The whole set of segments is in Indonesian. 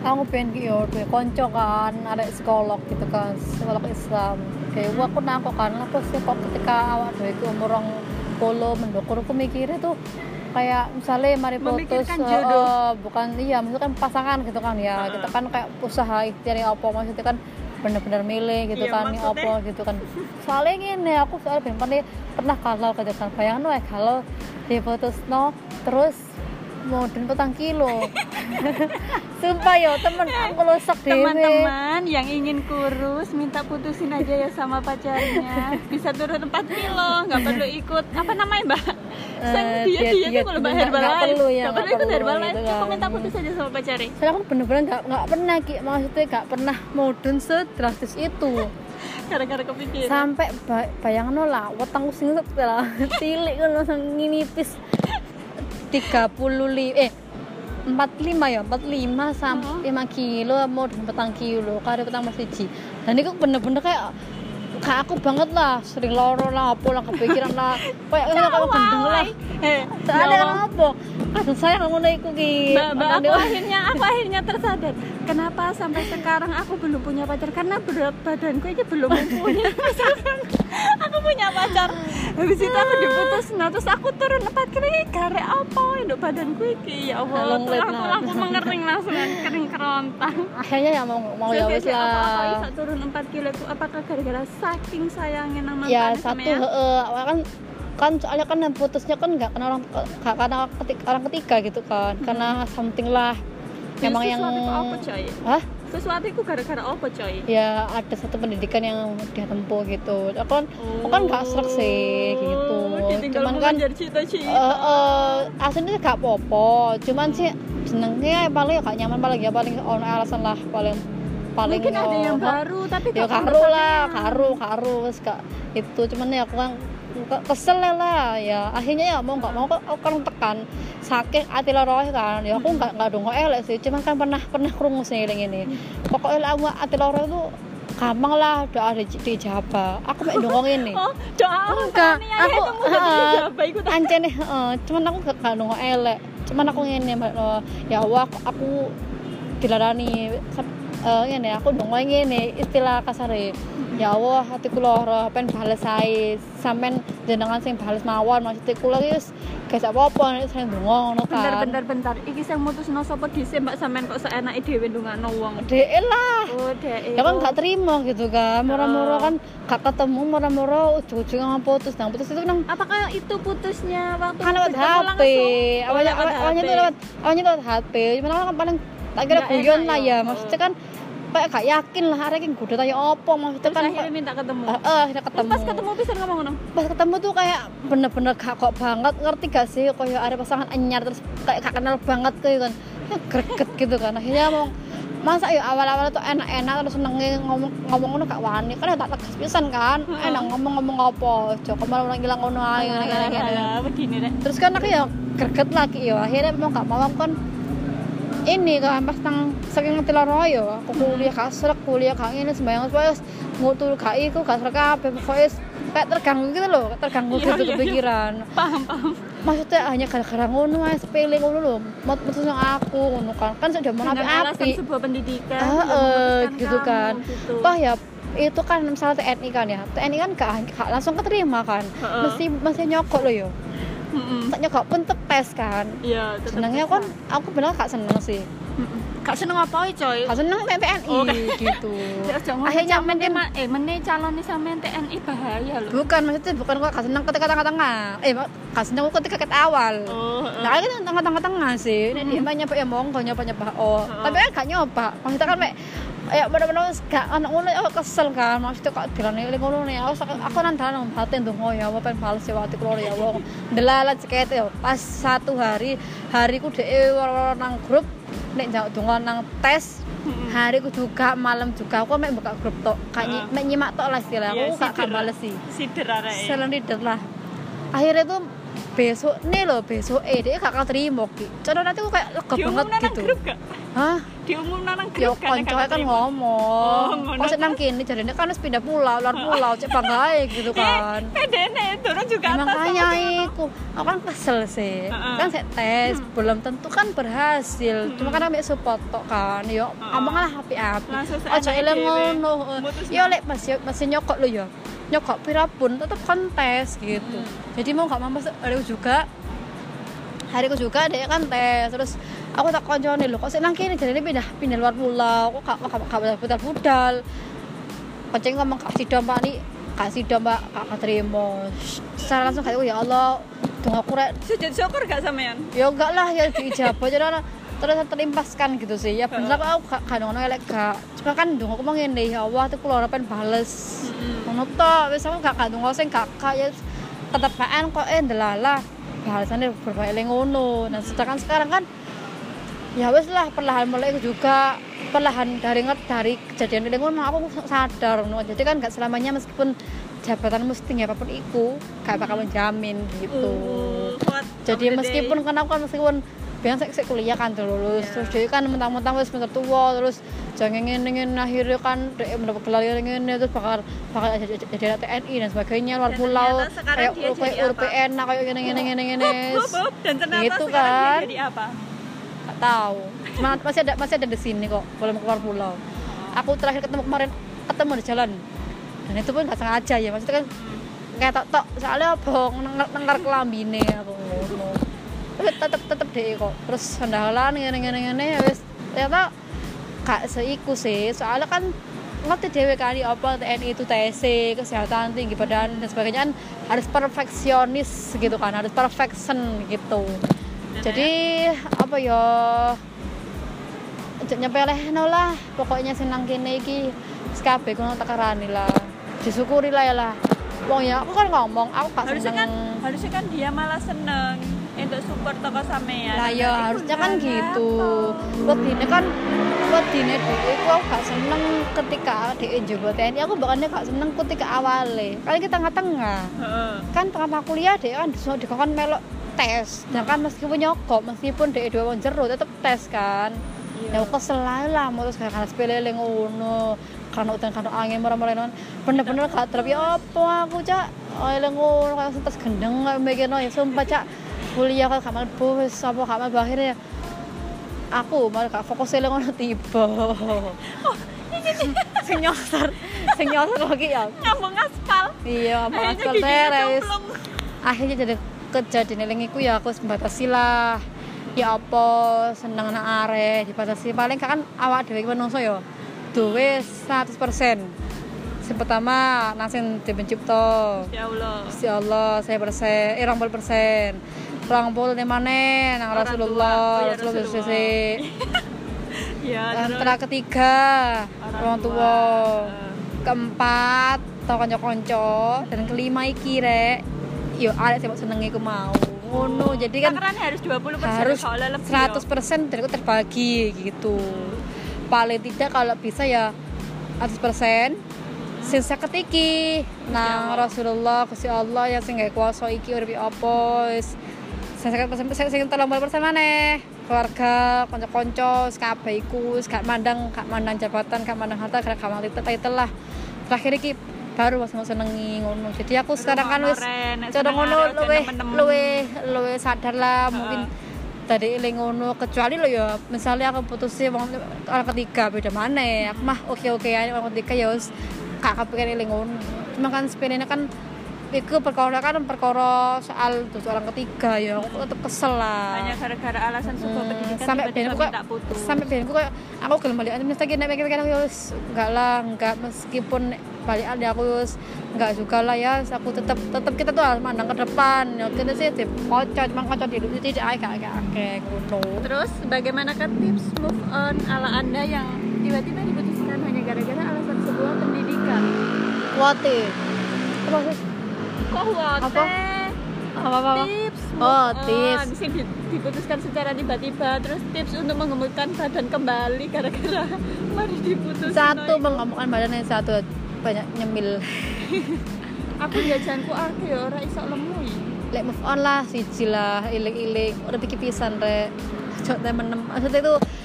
aku pengen ki yo konco kan ada psikolog gitu kan, psikolog Islam. Kayak aku nangkok kan apa sih kok ketika awak dhewe iki umur 20 mendukur aku mikirnya tuh kayak misalnya mari putus bukan iya maksudnya kan pasangan gitu kan ya kita kan kayak usaha ikhtiar apa maksudnya kan bener-bener milih gitu kan ini apa gitu kan soalnya gini aku soalnya pernah kalau gitu kan bayangin kalau diputus terus modern 4 kilo sumpah yo temen aku losak deh teman-teman yang ingin kurus minta putusin aja ya sama pacarnya bisa turun 4 kilo nggak perlu ikut apa namanya mbak dia tuh kalau mbak Herbalife nggak perlu ikut Herbalife cuma minta putus aja sama pacarnya soalnya aku bener-bener nggak pernah maksudnya nggak pernah modern sedrastis itu gara-gara kepikiran sampai bayangin lah wetangku sing lah cilik kan langsung nginipis 45 sampai 5 kilo mau 4 kilo kare ketang masih ji dan itu bener-bener kayak aku banget lah sering loro lah apa lah kepikiran lah kayak kamu gendeng lah soalnya apa kadang sayang ngono iku ki aku akhirnya tersadar kenapa sampai sekarang aku belum punya pacar karena berat badanku ini belum mumpuni aku punya pacar habis itu aku diputus terus aku turun 4 kilo gara apa untuk badanku ini ya Allah aku mengering langsung kering kerontang akhirnya ya mau ya wis lah apa bisa turun 4 kilo itu apakah gara-gara saking sayangnya nang mantan ya satu kan soalnya kan putusnya kan nggak karena orang ketiga gitu kan karena something lah memang yang apa coy? Hah? Sesuatu itu gara-gara apa coy? Ya ada satu pendidikan yang dia tempuh gitu. Aku kan nggak serak sih gitu. Cuman kan aslinya nggak popo. Cuman sih senengnya paling gak nyaman paling alasan lah paling mungkin ada yang baru tapi ya karu itu cuman ya aku kan kesel lah ya akhirnya ya mau nggak mau aku kan tekan saking hati loroh kan ya aku nggak dong elek sih cuman kan pernah krungu sih ini pokoknya lah hati loroh itu gampang lah doa dijabah aku mau dongong ini enggak aku ancen nih cuman aku nggak dong elek cuman aku ini ya aku dilarani ini aku dongeng ini istilah kasare ya Allah hatiku loro pengen bales ae sampean jenengan sing bales mawon maksudku kula wis gak apa-apa nek sing ndonga ngono kan bentar iki sing mutusno sapa dhisik mbak sampean kok seenake dhewe ndongakno wong dhek lah ya kan gak terima gitu kan moro-moro kan gak ketemu moro-moro ujung-ujung putus itu nang apakah itu putusnya waktu kan lewat HP awalnya lewat HP cuman kan paling tak kira guyon lah ya maksudnya kan kayak gak yakin lah arek iki kudu tanya opo maksudnya kan akhirnya minta ketemu akhirnya ketemu pas ketemu bisa ngomong ngono pas ketemu tuh kayak bener-bener gak kok banget ngerti gak sih kayak arek pasangan anyar terus kayak gak kenal banget kayak kan greget gitu kan akhirnya mau masa ya awal-awal tuh enak-enak terus senenge ngomong ngono gak wani kan tak tegas pisan kan enak ngomong apa aja kemarin ngilang ngono ae begini terus kan aku ya greget lagi ya akhirnya mau gak mau kan ini kan pas nang saking ngerti loro ya aku kuliah kang ini sembayang wis ngutul gak iku gak srek kabeh pokoke kayak terganggu gitu loh gitu kepikiran paham maksudnya hanya gara-gara ngono ae sepele ngono lho mutus nang aku ngono kan sudah mau api sebuah pendidikan gitu kan toh ya itu kan misalnya TNI kan ya TNI kan gak langsung keterima kan mesti nyokok loh ya tak nyokok pun tes kan iya senengnya kan aku bener gak seneng sih gak seneng apa coy gak seneng TNI gitu akhirnya meneh calon sampean TNI bahaya loh bukan maksudnya bukan kok gak seneng ketika tengah-tengah gak seneng ketika awal nah kan tengah-tengah sih ini nyoba ya monggo nyoba tapi kan gak nyoba maksudnya kan ya bener-bener gak anak ngono kesel kan maksudnya kok dilane ngono nih aku nandang batin tuh ya apa pengen bales ya waktu keluar ya wong ndelalah ceket ya pas satu hariku dhewe nang grup nek njak donga nang tes hariku juga malam juga aku mek buka grup tok kayak mek nyimak tok lah istilah aku gak bales sih sider arek selen lider lah akhirnya tuh besok dia gak keterima ki cara nanti aku kayak lega banget gitu hah diumum nang grup kan kan ngomong kok senang kini jarine kan harus pindah pulau luar pulau cek banggae gitu kan pedene turun juga makanya iku aku kan kesel sih. Kan saya tes belum tentu kan berhasil. Cuma kan ambek support tok kan. Yo omonglah api-api. Aja eling ngono. Yo lek masih nyokok lo yo. Nyokok pirapun tetep kontes gitu. Jadi mau enggak mampu hariku juga dia kan tes. Terus aku tak koncone lho kok sik nang kene jarene pindah luar pulau. Kok gak budal-budal. Kenceng ngomong kasih domba nih. Kasih domba gak terima. Secara langsung kayak ya Allah, dong aku rek sujud syukur gak sampean? Ya enggak lah, ya diijabah jadi terus terlimpaskan gitu sih. Ya bener aku gak ngono elek gak. Cuma kan dong aku mau ngene ya Allah tuh keluar pengen bales. Ngono tok wis aku gak ndonga sing gak ya tetepaan kok ndelalah balasane berbalik ngono. Nah, sedangkan sekarang kan ya wis lah perlahan mulai juga perlahan dari kejadian ini ngono aku sadar no. Jadi kan gak selamanya meskipun jabatan mesti apapun itu gak bakal menjamin gitu. Jadi meskipun kan aku kan meskipun biasa saya kuliah kan lulus terus dia kan mentang-mentang wis semester tua terus jangan ngene akhirnya kan dia mendapat gelar ngene terus bakal jadi TNI dan sebagainya luar pulau kayak UPN kayak ngene dan ternyata gitu sekarang kan. dia jadi apa? Gak tahu. Cuma masih ada di sini kok, belum keluar pulau. Aku terakhir ketemu di jalan. Dan itu pun gak sengaja ya, maksudnya kan kayak tok soalnya apa nengkar kelambine aku ngono. Tetep deh kok. Terus sandalan ngene wis ternyata gak seiku sih. Soalnya kan ngerti dhewe kan apa TNI itu TC, kesehatan tinggi badan dan sebagainya kan harus perfeksionis gitu kan, harus perfection gitu. Jadi apa ya nyepelehno lah pokoknya senang kene iki kabeh kono takarane lah disyukuri lah ya lah wong ya aku kan ngomong aku gak seneng harusnya kan dia malah seneng untuk support toko sampean lah ya harusnya kan gitu wedine dhek aku gak seneng ketika dhek njogo TNI aku bakane gak seneng ketika awale kali kita tengah-tengah kan tengah kuliah dhek kan dikon melok tes, nah kan meskipun nyokok, meskipun dia dua wong jero tetep tes kan. Ya aku kesel lah, mau terus karena sepele ngono, karena udan karena angin marah-marah bener-bener gak terap ya apa aku cak, ngono kayak sentas gendeng kayak mikirno ya sumpah cak kuliah kan kamar bos, apa kamar akhirnya aku malah gak fokus ngono tiba. Oh, sing nyosor lagi ya. Ngambung aspal. Iya, ngambung aspal teres. Akhirnya jadi kejadian eling iku ya aku membatasi lah ya apa seneng nang arek dibatasi paling kan awak dhewe menungso ya duwe 100%. Sing pertama nang sing dibenci to ya Allah 20% 20% maneh nang Rasulullah ya antara ketiga orang tua keempat tau kanca-kanca dan kelima iki rek yo arek sing seneng iku mau ngono. Jadi kan harus 20% harus 100% dari terbagi gitu. Paling tidak kalau bisa ya 100% sing 50 iki nang Rasulullah Gusti Allah yang sing gawe kuasa iki urip apa wis 50% sing 30% maneh keluarga kanca-kanca kabeh iku gak mandang jabatan gak mandang harta gak mandang titel lah. Terakhir iki baru mas mau senengi ngono. Jadi aku sekarang kan wis cara ngono luwe sadar lah mungkin tadi eling ngono kecuali lo ya misalnya aku putusin orang ketiga beda mana aku mah oke aja orang ketiga ya wis gak kepikiran eling ngono. Cuma kan sebenarnya kan itu perkara soal orang ketiga ya aku tetep kesel lah hanya gara-gara alasan sebuah pendidikan sampai biarku kayak aku gelem balik aja mesti nek mikir aku wis enggak meskipun balik ada aku wis enggak juga lah ya aku tetep kita tuh harus mandang ke depan ya kita sih kocok di hidup tidak agak ngono. Terus bagaimana kan tips move on ala Anda yang tiba-tiba diputuskan hanya gara-gara alasan sebuah pendidikan? Wate kok apa? Tips tips diputuskan secara tiba-tiba. Terus tips untuk menggemukkan badan kembali gara-gara mari diputuskan satu menggemukkan badan yang satu banyak nyemil. Aku jajanku akeh ora iso lemu lek move on lah siji lah iling-iling ora pikir pisan rek ojo temen maksudnya itu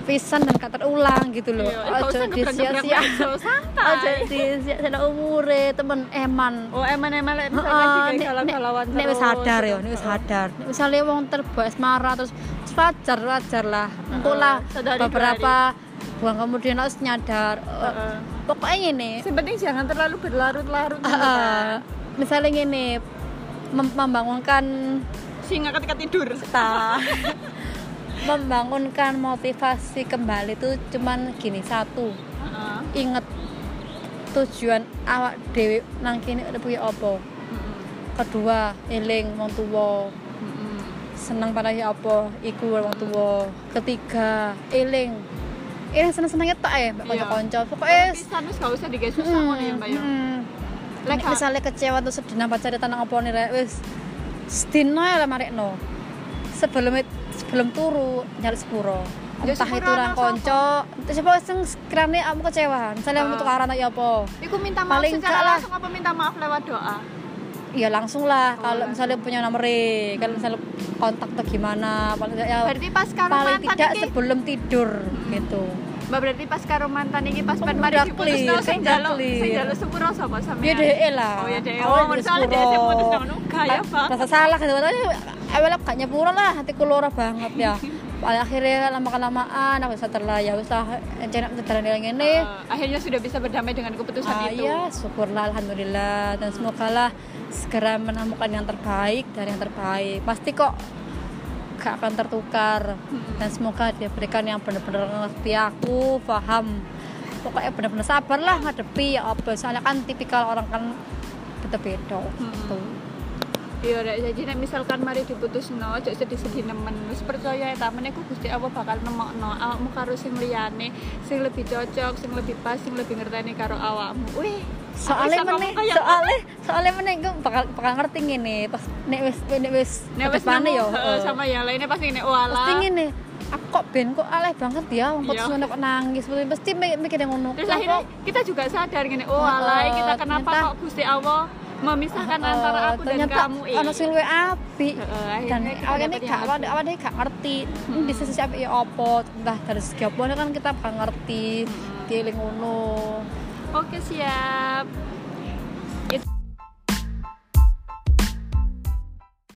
pisan dan gak terulang gitu loh. Ojo disia-sia. Ojo disia-sia umure temen eman. Oh, eman-eman lek misalkan galau-galauan terus. Nek wis sadar ya, nek wis sadar. Nek misale wong terbaik asmara terus wajar lah. Engko lah beberapa buang kemudian harus nyadar. Pokoknya ngene. Yang penting jangan terlalu berlarut-larut. Misalnya ngene, membangunkan singa ketika tidur. Membangunkan motivasi kembali itu cuman gini, satu, inget tujuan awak dhewe nang kene urip kuwi apa. Kedua, eling wong tuwa. Seneng panahe apa iku wong tuwa. Ketiga, eling seneng-senenge tok ae mbak kanca-kanca. Pokoke pisan wis gak usah digawe susah ngono ya, Mbak ya. Lek misale kecewa atau sedih nang pacare tanang opone rek wis sedino ya lah marekno. Sebelum turu nyari sepuro. Entah itu orang konco, siapa sing sekiranya kamu kecewa. Misalnya kamu tukaran ya apa? Iku minta maaf secara langsung apa minta maaf lewat doa? Iya langsung lah. Kalau misalnya punya nomornya, kalau misalnya kontak atau gimana, ya. Berarti pas karo paling mantan tidak iki, sebelum tidur gitu. Mbak berarti pas karo mantan iki pas pen mari diputusno sing njaluk sepuro sapa sampean? Ya dhek lah. Oh ya dhek. Oh soalnya dhek sing putus ngono gaya, Pak. Rasa salah gitu. Awalnya gak nyepuro lah, hatiku loro banget ya. Pada akhirnya lama-kelamaan aku sadar lah ya wis lah enak teteran ngene. Akhirnya sudah bisa berdamai dengan keputusan itu. Ya, syukurlah alhamdulillah dan semoga segera menemukan yang terbaik dari yang terbaik. Pasti kok gak akan tertukar dan semoga dia berikan yang benar-benar ngerti aku, paham. Pokoknya benar-benar sabar lah ngadepi ya apa. Soalnya kan tipikal orang kan beda-beda gitu. Iya rek, jadi nek misalkan mari diputusno aja sedih-sedih nemen. Wis percaya ta meneh Gusti Allah bakal nemokno awakmu karo sing liyane, sing lebih cocok, sing lebih pas, sing lebih ngerteni karo awakmu. Wih, soalnya meneh bakal ngerti ngene pas nek wis depannya yo sama yang lainnya pasti ngene walah. Pasti ngene. Aku kok ben kok aleh banget ya wong putus ngono kok nangis. Pasti mikir ngono. Terus akhirnya kita juga sadar ngene, oh alay kita kenapa kok Gusti Allah memisahkan antara aku dan kamu ono sing luwih apik dan awake gak ngerti di sisi apik ya apa entah dari segi apa kan kita gak ngerti dieling ngono. Oke siap.